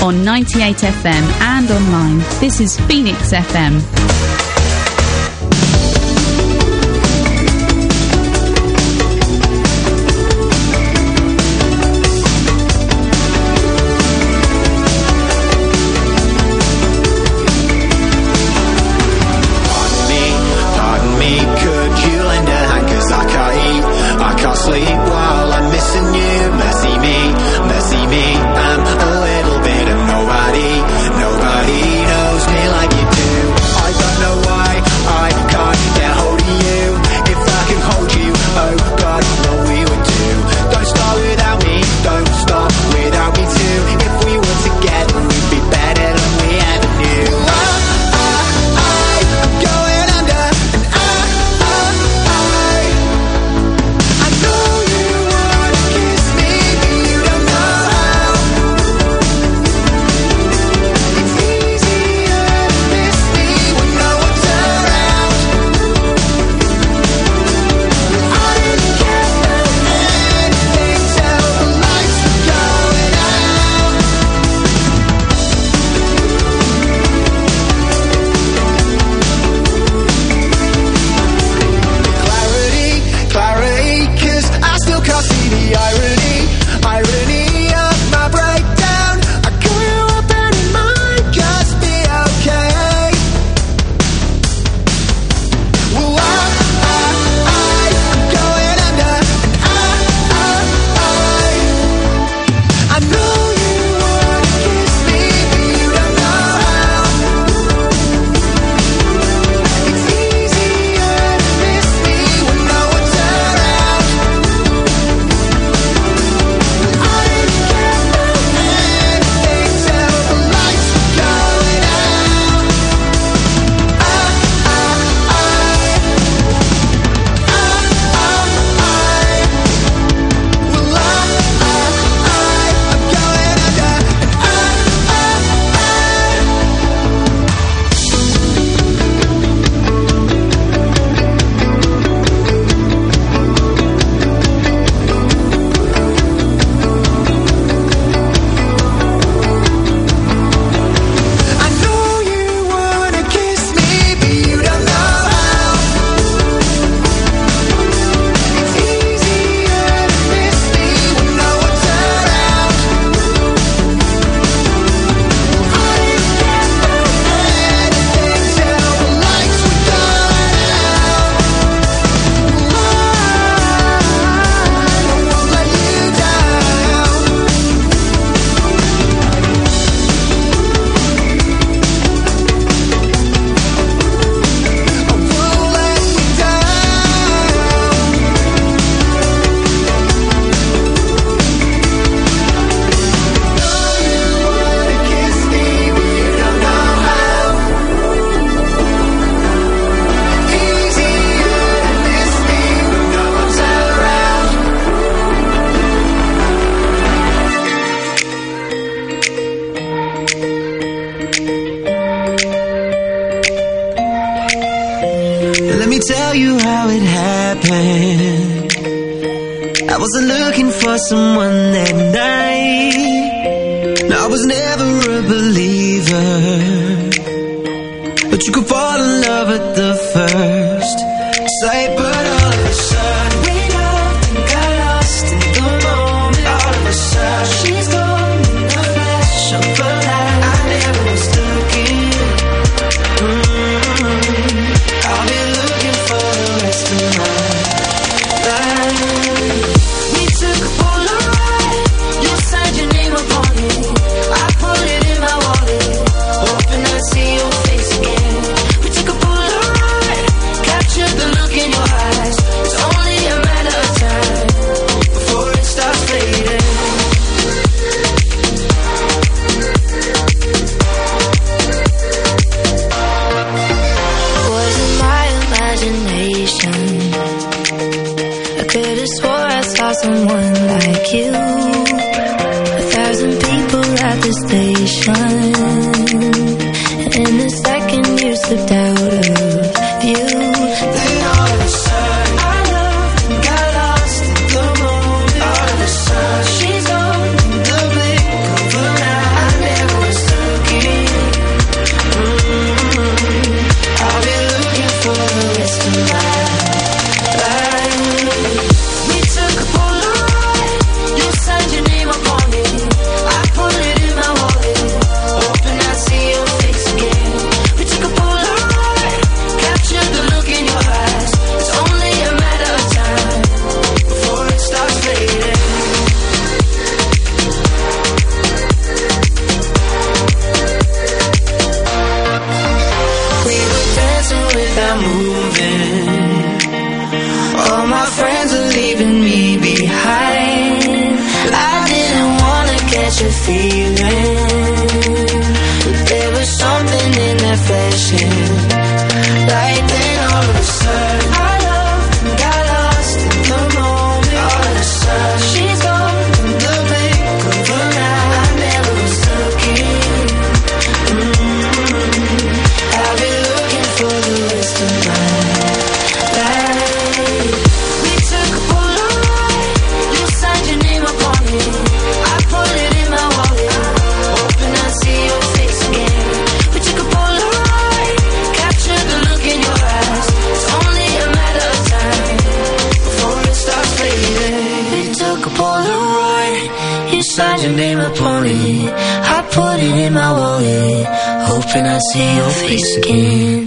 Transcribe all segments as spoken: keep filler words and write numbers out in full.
on ninety-eight F M and online. This is Phoenix F M. Someone that night. No, I was never a believer, but you could fall in love at the first sight. But all of a sudden we loved and got lost in the moment. All of a sudden she's gone in the flash of a light. I never was looking. Mm-hmm. I'll be looking for the rest of my life. We took a Polaroid, you signed your name upon it. I put it in my wallet, hoping I'd see your face again. We took a Polaroid, captured the look in your eyes. It's only a matter of time before it starts fading. Was it my imagination? I could have swore I saw someone like you. A thousand people at the station, and in a second you slipped out of view. Then all of a sudden I loved and got lost in the moment. All of a sudden she's gone in the blink of an eye. I never feeling. But there was something in that flashing light. Then all of a sudden our love got lost in the moment. All of a sudden she's gone in the blink of an eye. I never was looking. Mm-hmm. I've been looking for the rest of my life. We took a Polaroid, you signed your name upon it. I put it in my wallet, hoping I'd see your face again. We took a Polaroid, captured the look in your eyes. It's only a matter of time before it starts fading. We took a Polaroid, you signed your name upon it. I put it in my wallet, hoping I'd see your face again.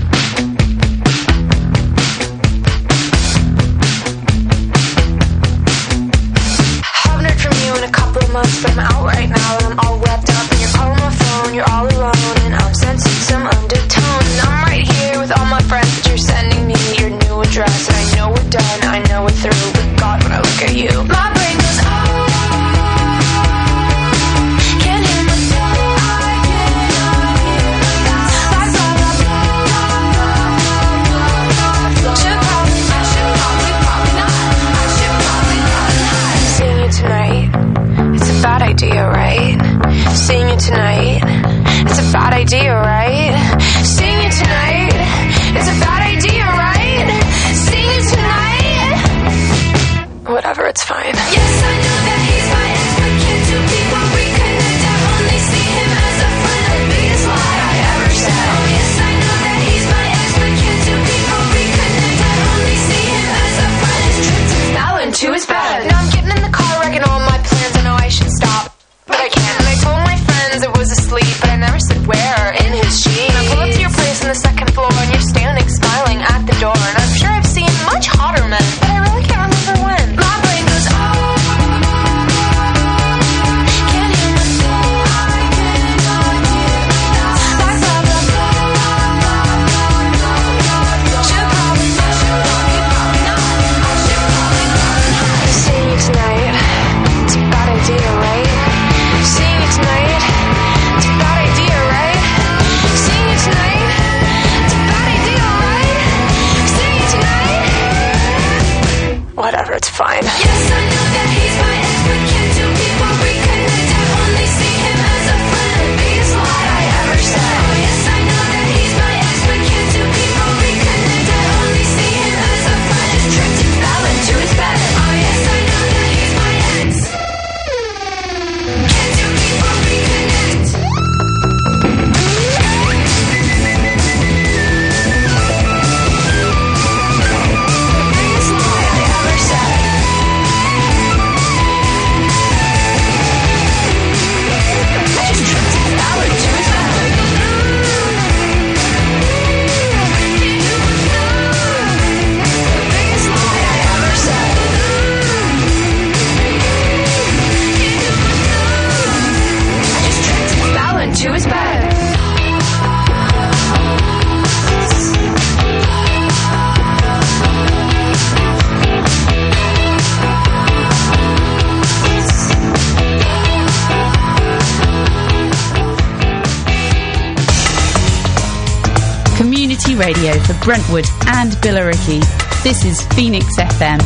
Haven't heard from you in a couple of months, but I'm out right now and I'm all wrapped up. And you're calling my phone, you're all alone, and I'm sensing some undertone. And I'm right here with all my friends, but you're sending me your new address. And I know we're done, I know we're through, but God, when I look at you, my brain goes, oh, can't hear myself. I cannot hear myself. Like blah, blah, blah. Should probably, I should probably, probably not. I should probably not. Seeing you tonight, it's a bad idea, right? Seeing you tonight, it's a bad idea, right? Seeing you tonight, it's a bad idea, right? Seeing you tonight, whatever, it's fine. Yes, I know that he's my ex, but can't two people reconnect? I only see him as a friend, the biggest lie I ever said. Oh yes, I know that he's my ex, but can't two people reconnect? I only see him as a friend. His trip to Fallon to his bed. Now I'm getting in the car, wrecking all my plans. I know I should stop, but I can't. And I told my friends it was asleep, but I never said where. In his jeans. I pull up to your place on the second floor, and you're standing smiling at the door. And I'm sure I've seen much hotter men, but I really can't remember when. My brain goes, oh, can't hear myself. I cannot hear myself. Like blah, blah, blah. Should probably, I should probably, probably not. I should probably, probably not. Seeing you tonight, it's a bad idea, right? Seeing you tonight, it's a bad idea, right? Seeing you tonight, it's a bad idea, right? Seeing you tonight, whatever, it's fine. Yes, I know that he's my ex, but can't two people reconnect? I only see him as a friend, the biggest lie I ever said. Oh yes, I know that he's my ex, but can't two people reconnect? I only see him as a friend. His trip to Fallon to his bed. Oh yes, I know that he's my ex. Can't two people reconnect? Biggest lie I ever said. I just tripped to Fallon to his bed. Biggest lie I ever said. I just tripped to Fallon to his bed. Community radio for Brentwood and Billericay. This is Phoenix F M.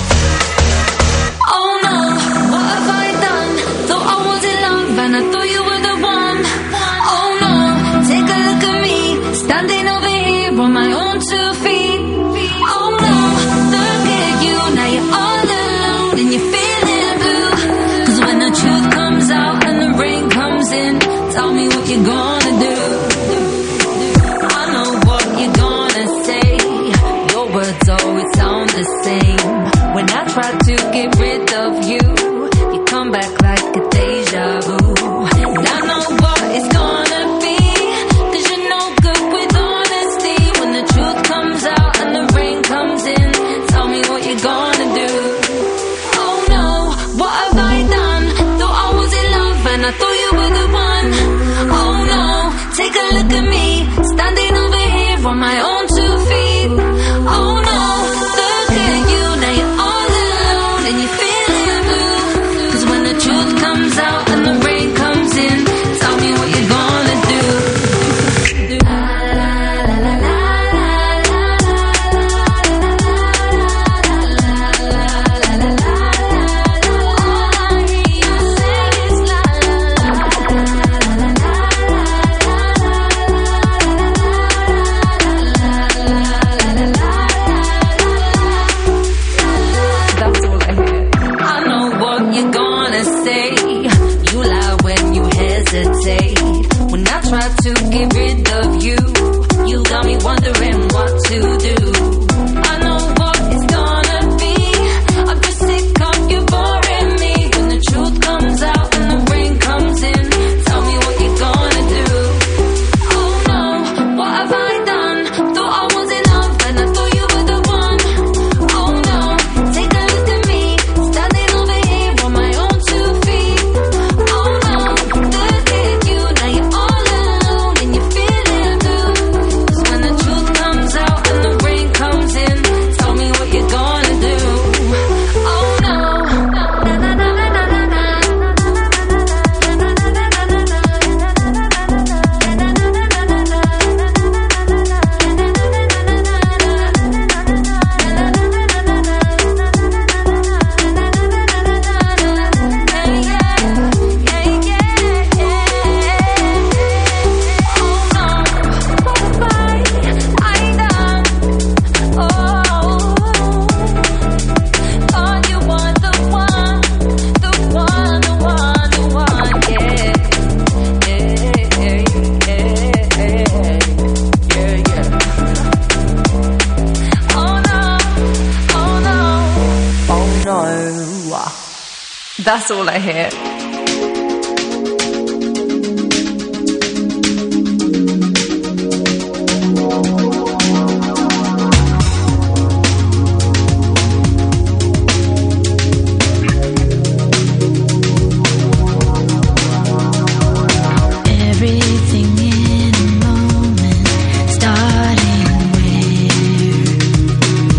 Oh no, what have I done? Thought I was in love and I thought you were the one. Oh no, take a look at me, standing over here on my own two feet. Oh no, look at you, now you're all alone and you're feeling blue. Cause when the truth comes out and the rain comes in, tell me what you're gonna do. I know what you're gonna say, your words always sound the same. When I try to get rid of you, you come back like a deja vu. And I know what it's gonna be, cause you're no good with honesty. When the truth comes out and the rain comes in, tell me what you're gonna do. Oh no, what have I done? Thought I was in love and I thought you were the one. Oh no, take a look at me, standing over here on my own two feet. Oh no, look at you, now you're all alone and you're feeling blue. Cause when the truth comes out and the rain That's all I hear.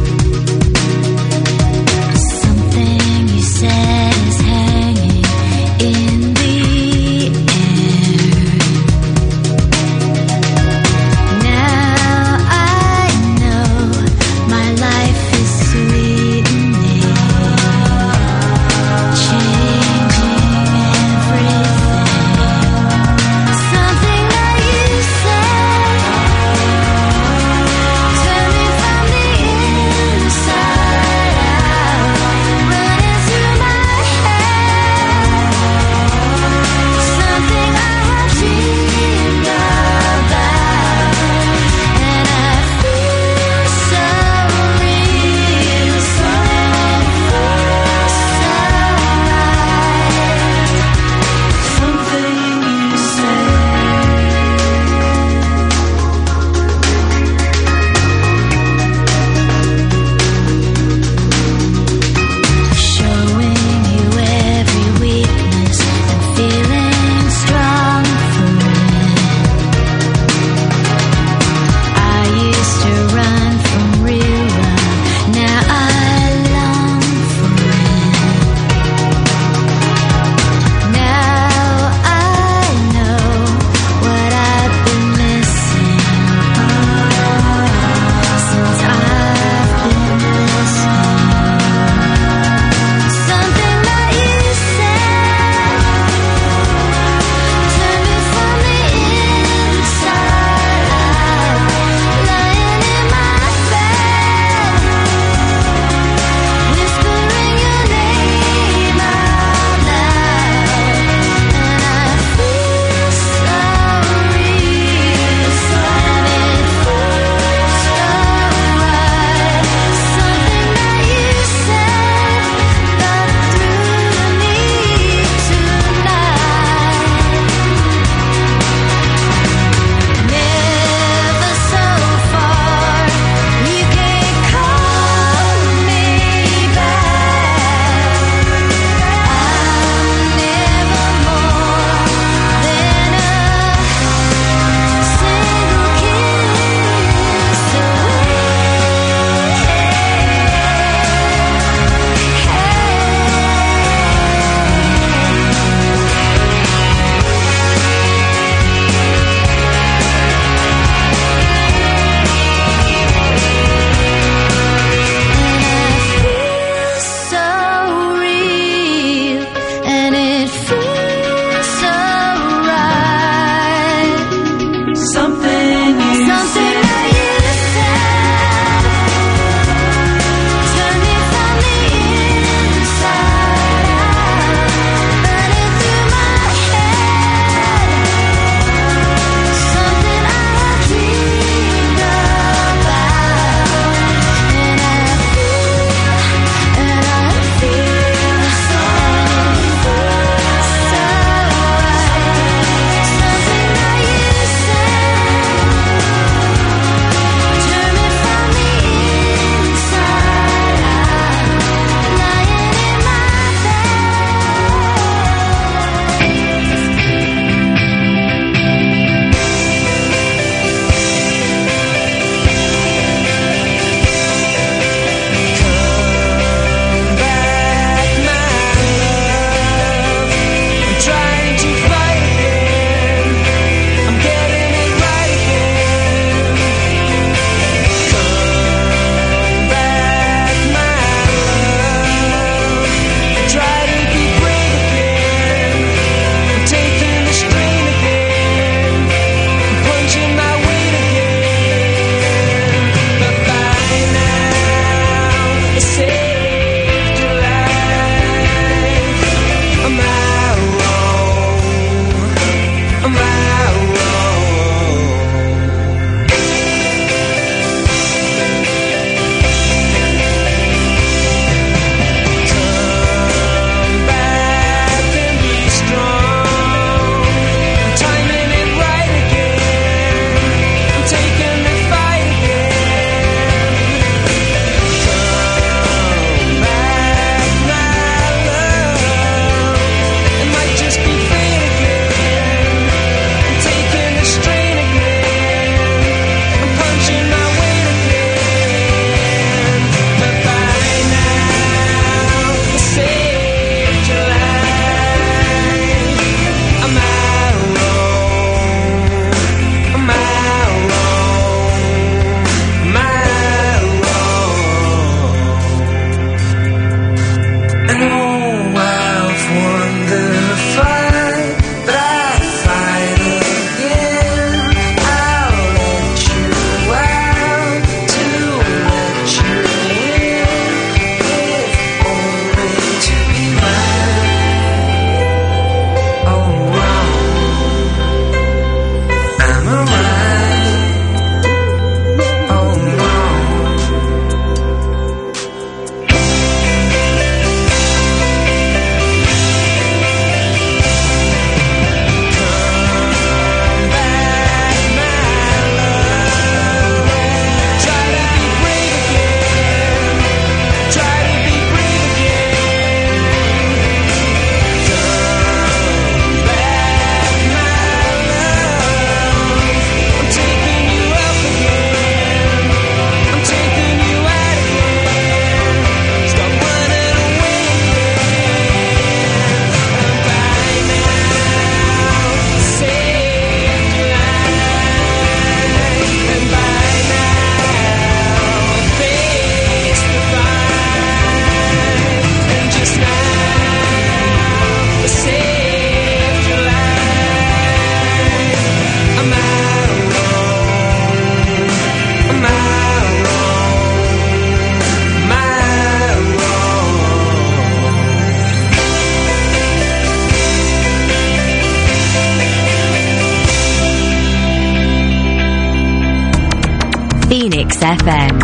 Something you said is hanging F M.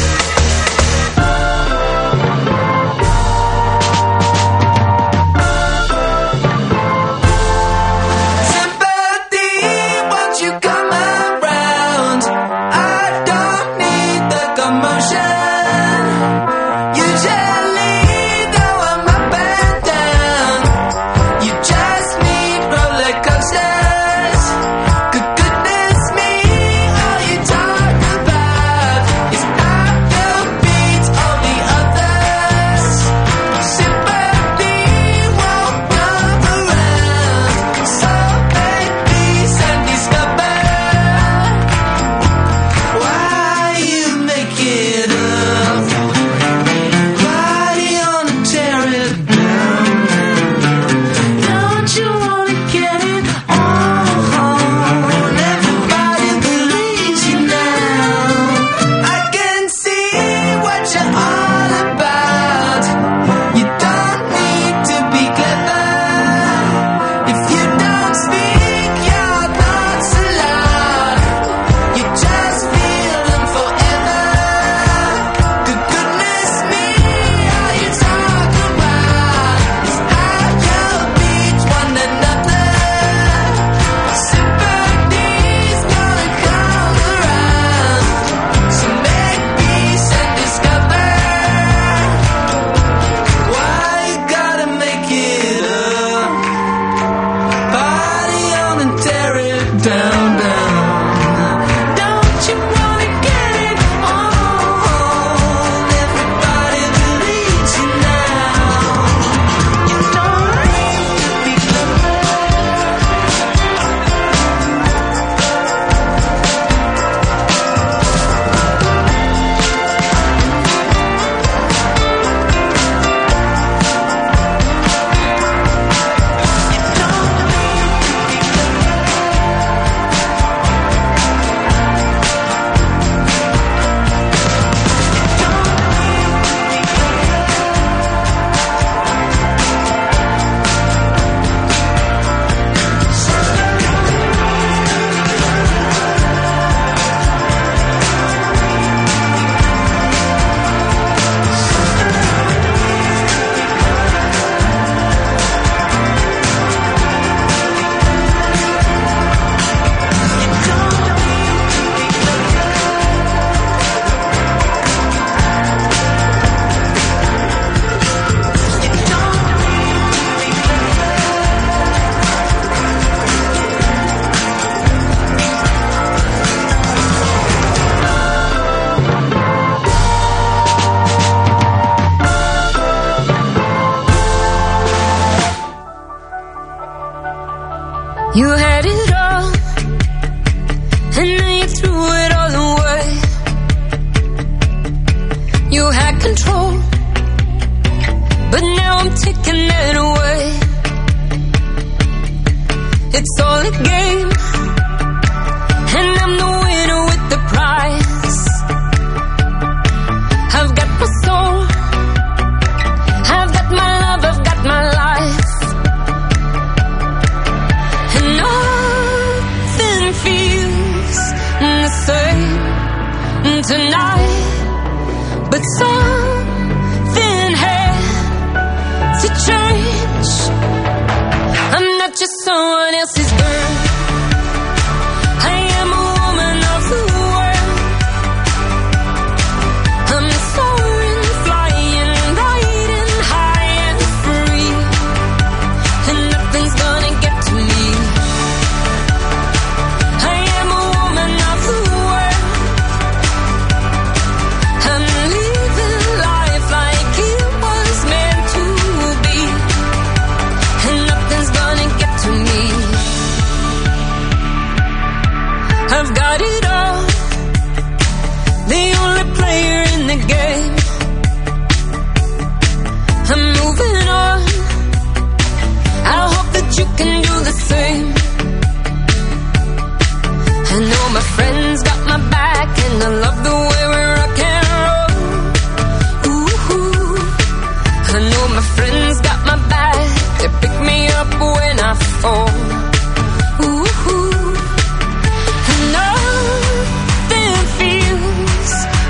You had it all, and then you threw it all away. You had control, but now I'm taking it away. It's all a game, and I'm the winner with the prize. I've got my soul, I've got my love, I've got my life. And nothing feels the same tonight, but something had to change. I'm not just someone else's girl, I am a woman of the world. I'm soaring, flying, riding high and free, and nothing's gonna get to me. I am a woman of the world. I'm living life like it was meant to be, and nothing's gonna get to me. I've got it all, the only player in the game. I'm moving on, I hope that you can do the same. I know my friends got my back, and I love the way we rock and roll. Ooh, I know my friends got my back, they pick me up when I fall. Ooh, and nothing feels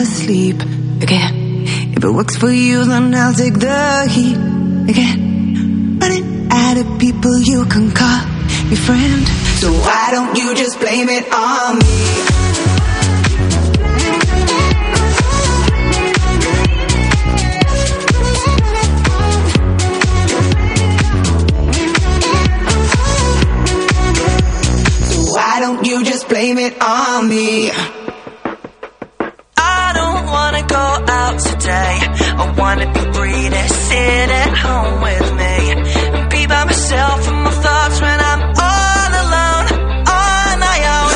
asleep again. If it works for you, then I'll take the heat again. Running out of people you can call your friend. So why don't you just blame it on me? Why don't you just blame it on me? I don't wanna go out today. I wanna be free to sit at home with me and be by myself and my thoughts when I'm all alone, on my own.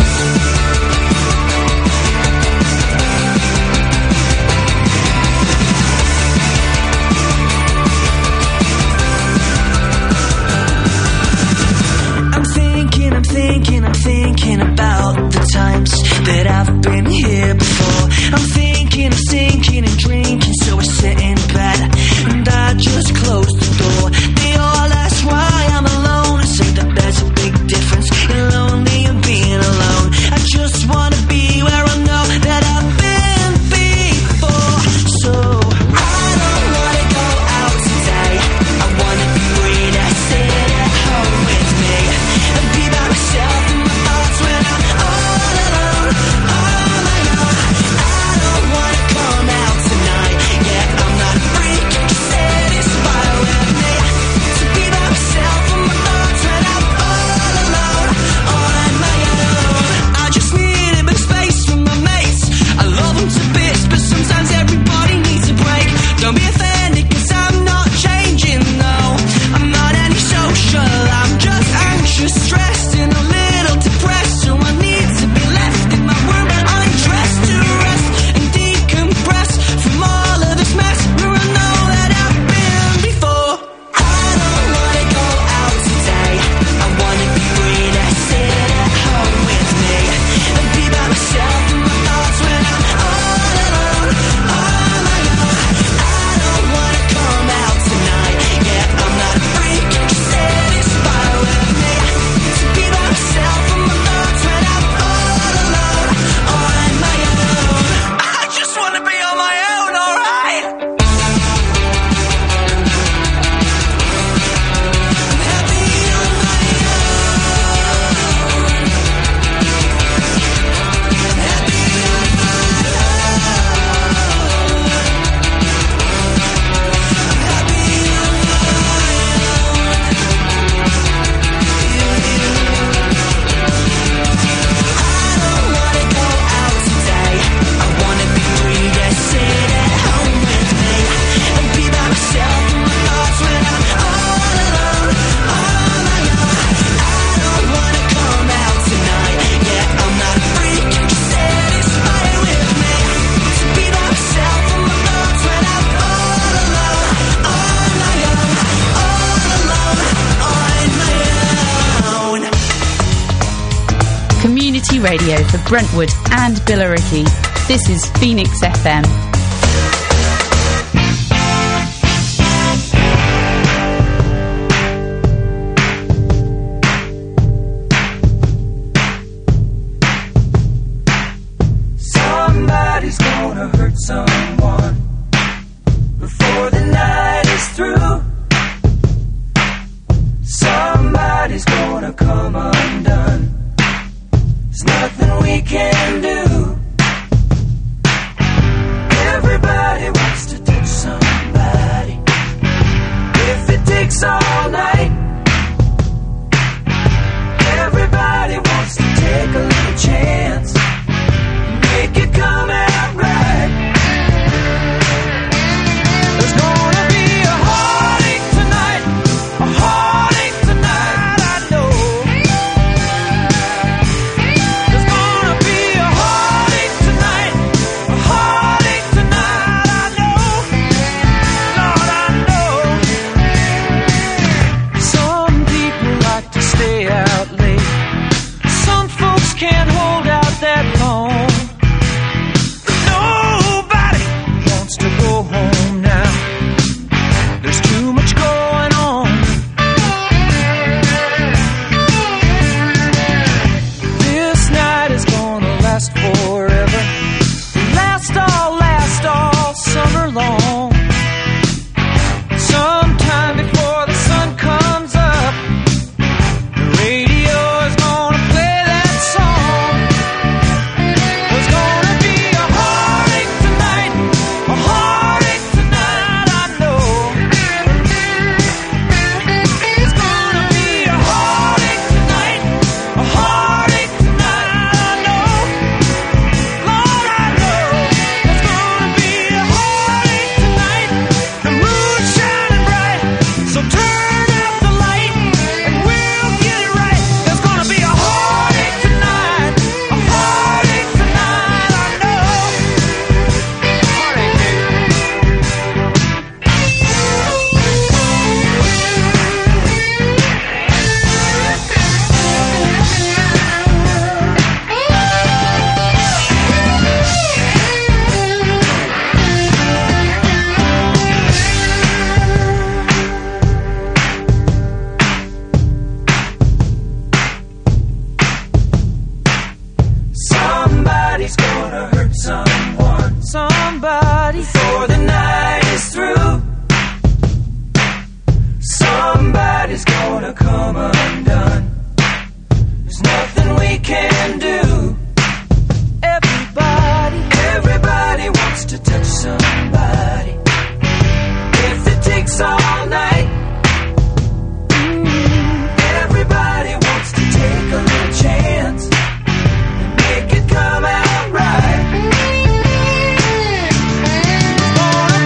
I'm thinking, I'm thinking, I'm thinking about the times that I've been here before. I'm thinking, I'm thinking and drinking, so I sit in bed and I just close the door. They all ask why I'm alone and say that there's a big difference in lonely and being alone. I just wanna be where I know that I've been before. So I don't wanna go out today. I wanna be free to sit at home with me and be by myself and my thoughts when I'm all alone, on my own. I don't wanna come out tonight. Yeah, I'm not a freak, just satisfied with me to be by myself and my thoughts when I'm all alone, on my own. I just need a bit of space from my mates. I love them to bits, but sometimes everybody needs a break. Don't be offended, cause I'm not changing, no. I'm not antisocial, I'm just anxious, stressed, and a little depressed. So I need to be left in my room, undressed, to rest and decompress from all of this mess where I know that I've been before. I don't wanna go out today. I wanna be free to sit at home with me and be by myself and my thoughts when I'm all alone, on my own. I don't wanna come out tonight. Yeah, I'm not a freak, just satisfied with me to be by myself and my thoughts when I'm all alone, on my own. I just wanna be on my own, alright? I'm happy on my own. I'm happy on my own. I'm happy on my I don't wanna go out today. I wanna be free to sit at home with me and be by myself and my thoughts when I'm all alone, on my own. I don't wanna come out tonight. Yeah, I'm not a freak, just satisfied with me to be by myself and my thoughts when I'm all alone, on my own, all alone, on my own. Community radio for Brentwood and Billericay. This is Phoenix F M. Somebody's gonna hurt someone before the night is through. Somebody's gonna come undone. There's nothing we can do. Everybody everybody before the night is through. Somebody's gonna come undone. There's nothing we can do. Everybody, everybody wants to touch somebody. If it takes all night, everybody wants to take a little chance and make it come out right. Wanna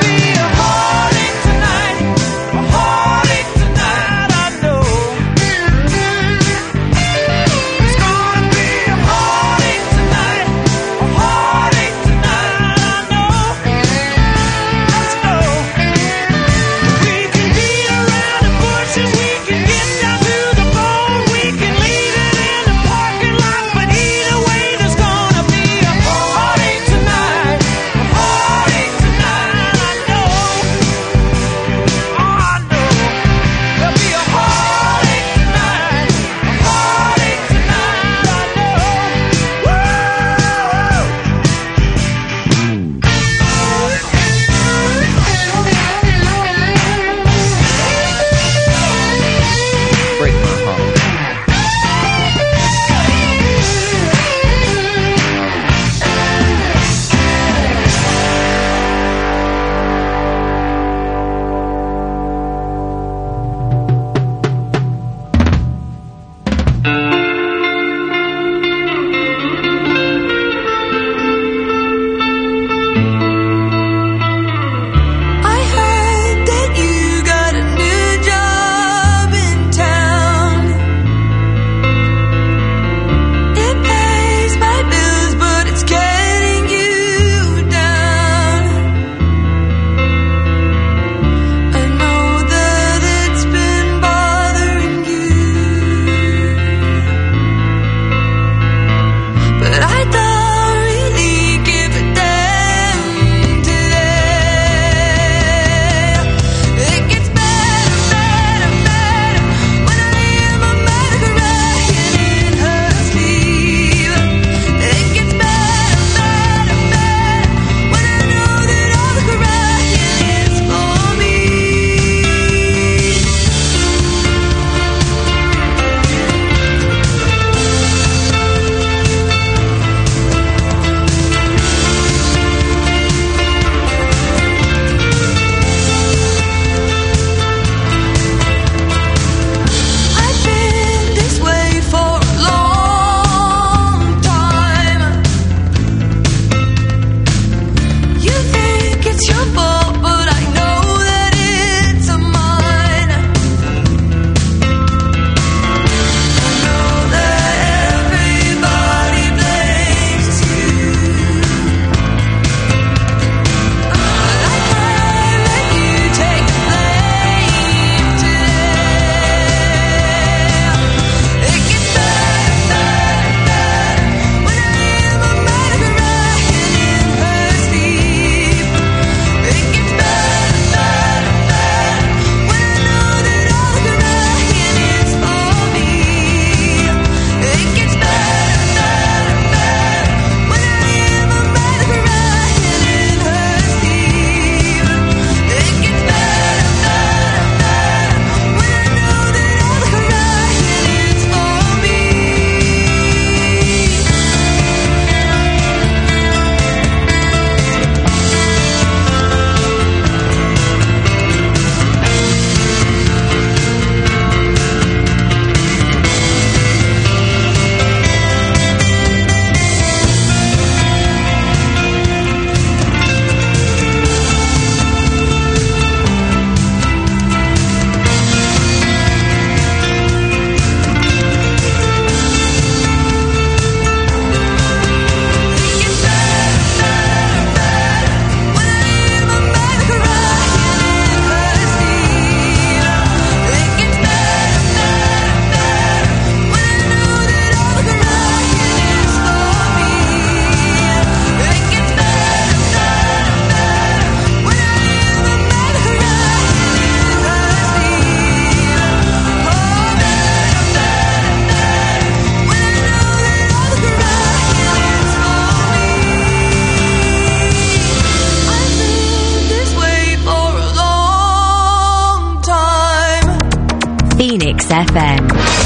F M.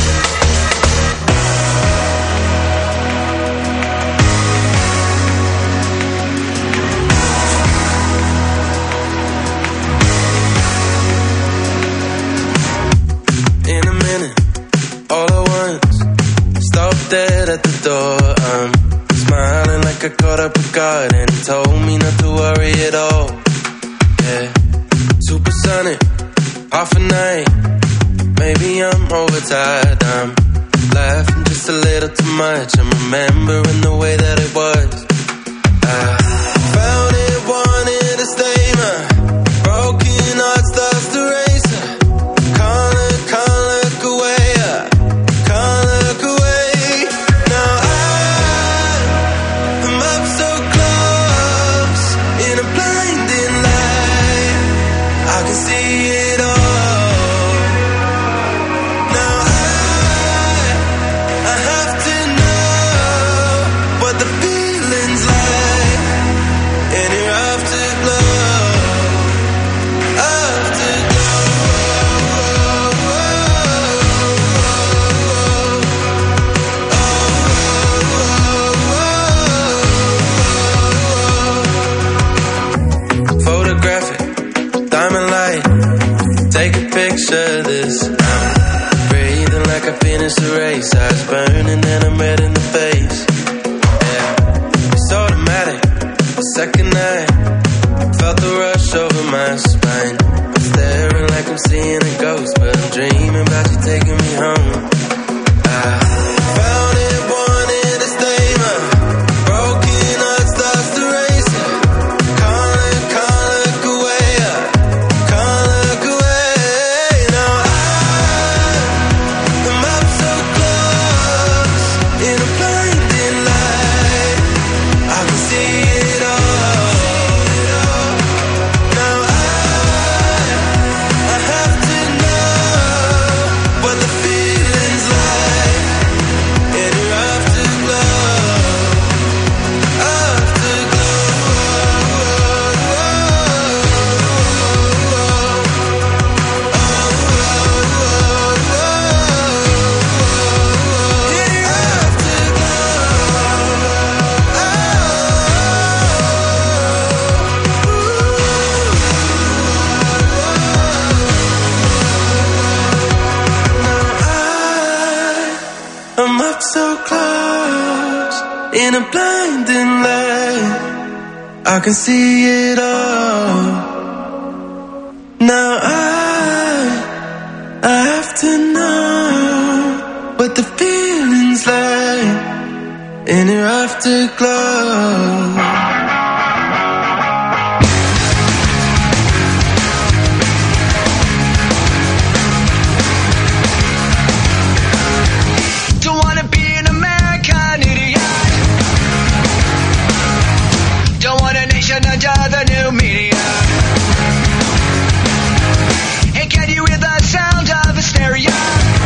In a minute, all at once, stop dead at the door. I'm smiling like I caught up a guard and he told me not to worry at all. Yeah, supersonic, half a night. Maybe I'm overtired. I'm laughing just a little too much. I'm remembering the way that it was. I found it, wanted to stay. My broken heart starts to race. Can't look, can't look away. Can't look away. Now I am up so close in a blinding light. I can see it all. Picture this, I'm breathing like I finished the race. Eyes burning and I'm red in the face. Yeah, it's automatic. The second night, felt the rush over my spine. I'm staring like I'm seeing a ghost, but I'm dreaming about you taking me home. I found it, wanted to stay. My broken heart starts to race. Can't look, can't look away. Can't look away. I'm up so close in a blinding light. I can see it all. Now I, I have to know what the feeling's like in your afterglow. Under the new media, and can you hear the sound of hysteria?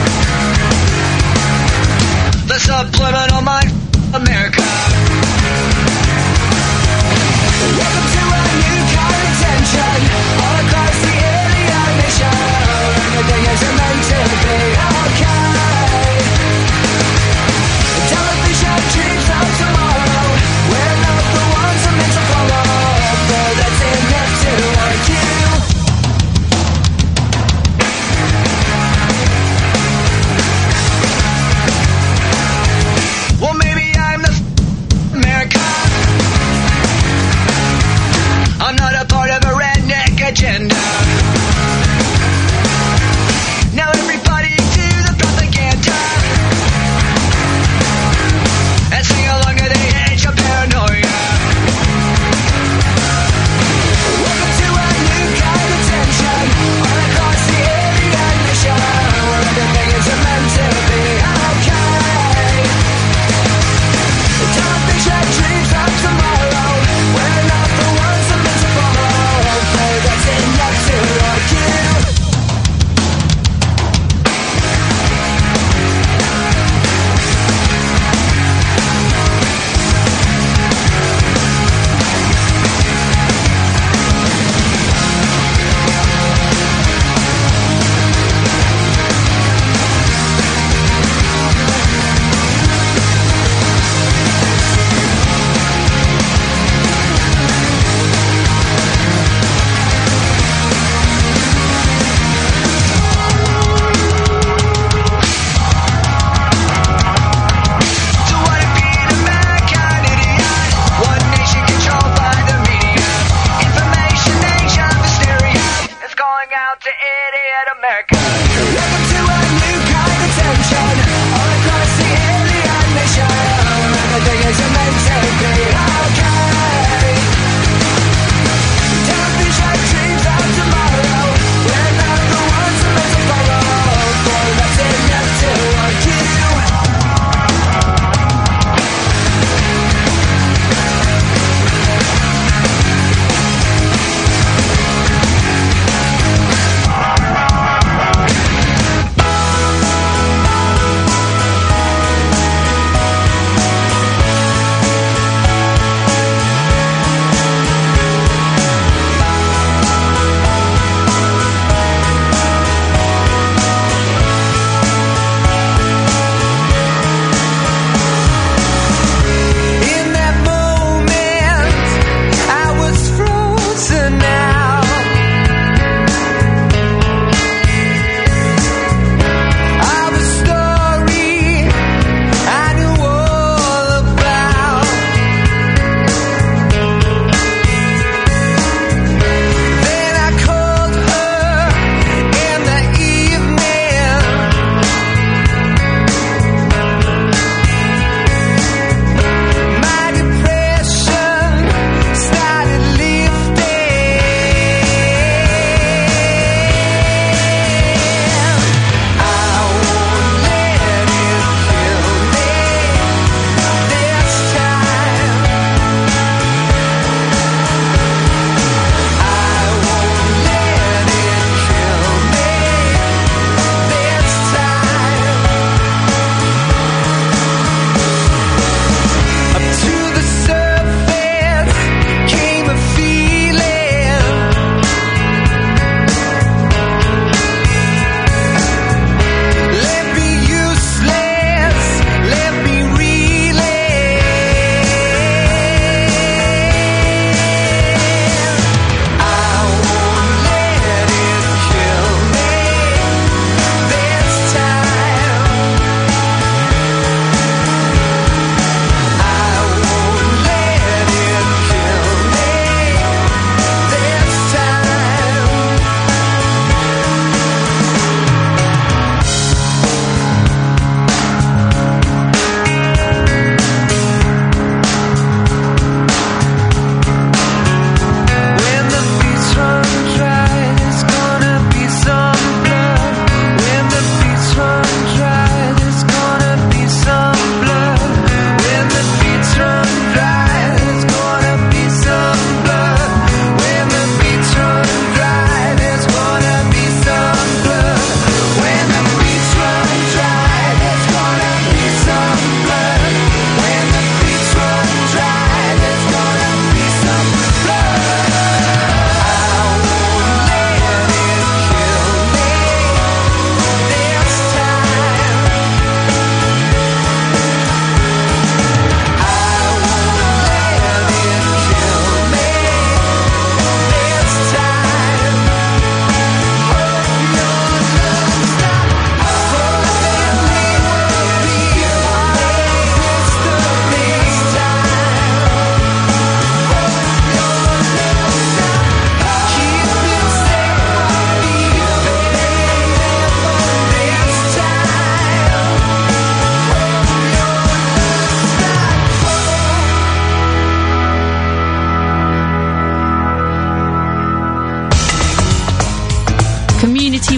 The subliminal mind, America. Welcome to a new kind of tension all across the alien nation. Everything isn't meant to be okay. Television dreams of tomorrow, we're not the ones I'm meant to follow. That's enough to argue. Well, maybe I'm the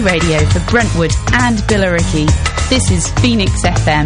free radio for Brentwood and Billericay. This is Phoenix F M.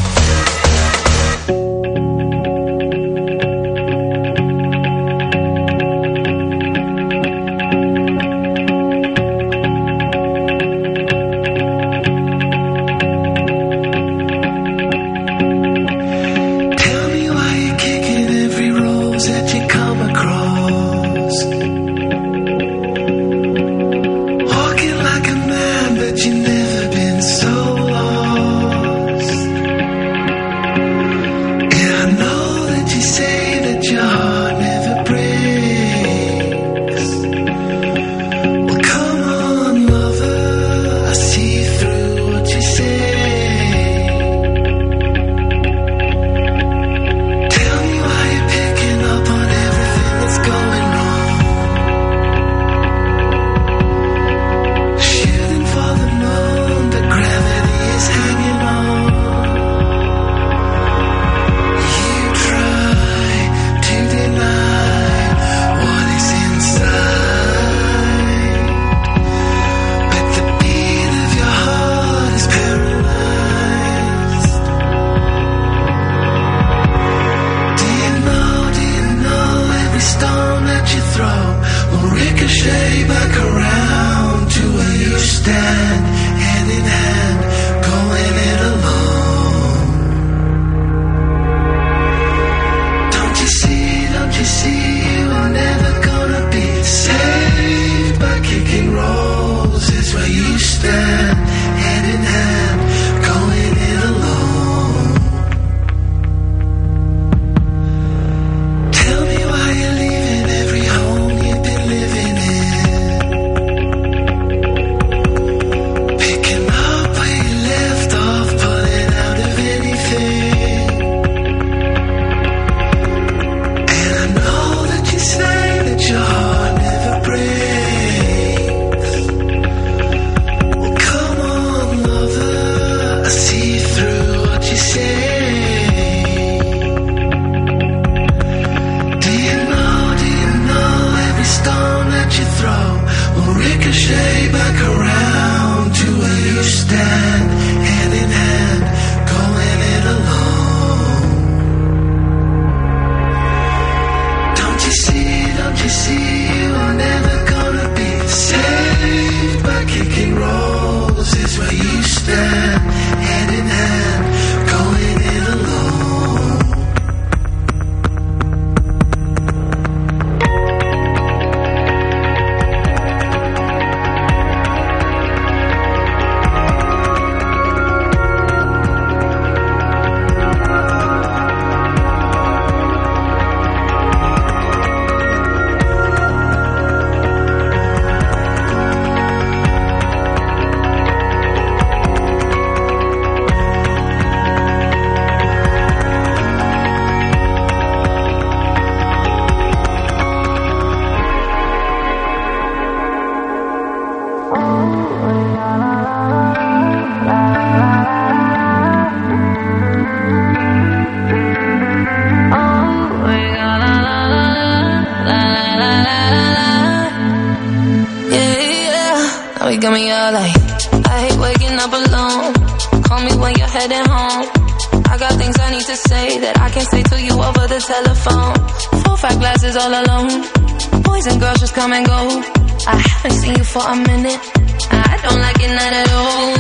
Got me all like, I hate waking up alone. Call me when you're heading home. I got things I need to say that I can't say to you over the telephone. Four, five glasses all alone. Boys and girls just come and go. I haven't seen you for a minute. I don't like it, not at all.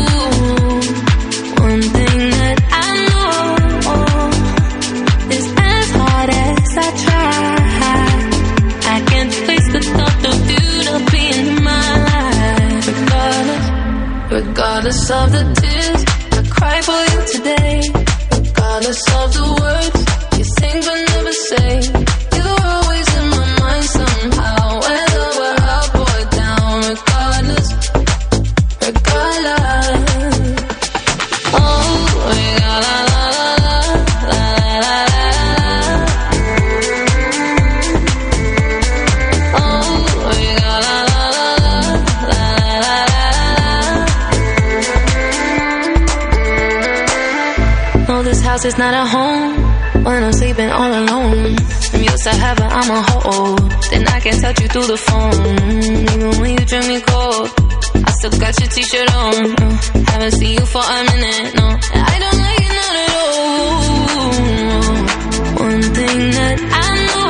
One thing that I know is as hard as I try, I can't face the thought of you to be in my life. Regardless, regardless of the tears I cry for you today, regardless of the words you think but never say, you're always in my mind somehow, whether we're up or down. Regardless, regardless. Oh, la la la la la la la la. Oh, la la la la la la. No, this house is not a home when I'm sleeping all alone. I'm used to having I'm a hold, then I can touch you through the phone. Even when you drink me cold, I still got your t-shirt on. No, haven't seen you for a minute. No, I don't like it not at all. One thing that I know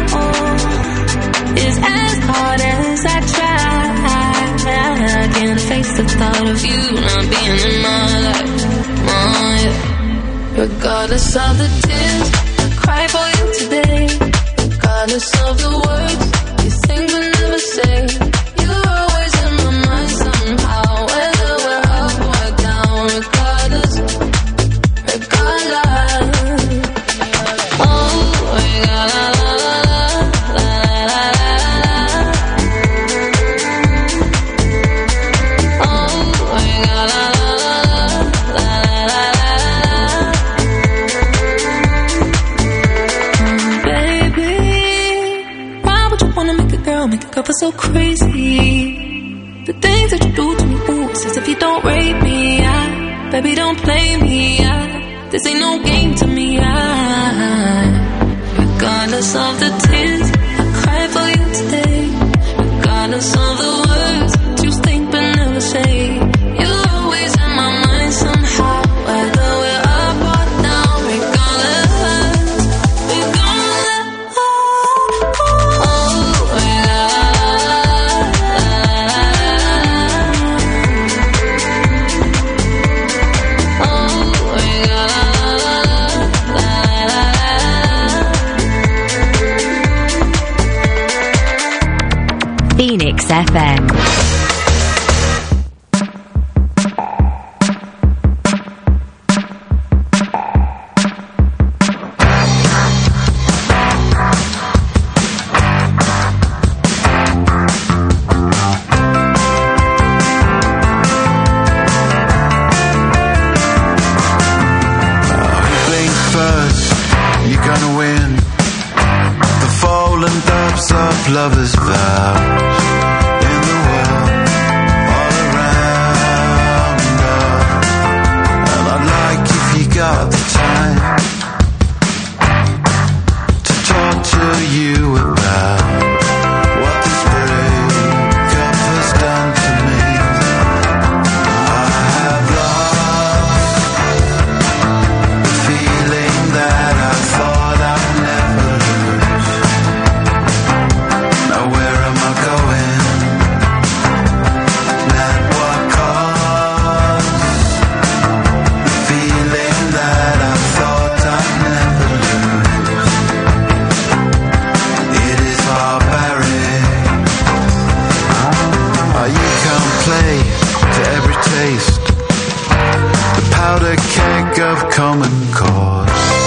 is as hard as I try, I can't face the thought of you not being in my life. Oh, yeah. Regardless of the tears I cry for you today, regardless of the words you think but never say, you're always in my mind somehow, whether we're up or down. Regardless, regardless. Oh, regardless. Make a girl feel so crazy. The things that you do to me, ooh, it's as if you don't rape me. I, baby, don't play me. I, this ain't no game to me. I, regardless of the tears I cry for you today, regardless of the words that you think but never say, you're always in my mind somehow, whether we're up or down. Regardless, regardless. Oh, Phoenix F M. Lovers' vows in the world all around us, and I'd like if you got the time to talk to you about what this breakup has done to me. I have lost the feeling that I thought I'd never lose. Now where am I going? And what caused the feeling that I thought I'd never lose? It is barbaric. Oh, you can't play to every taste, the powder keg of common cause.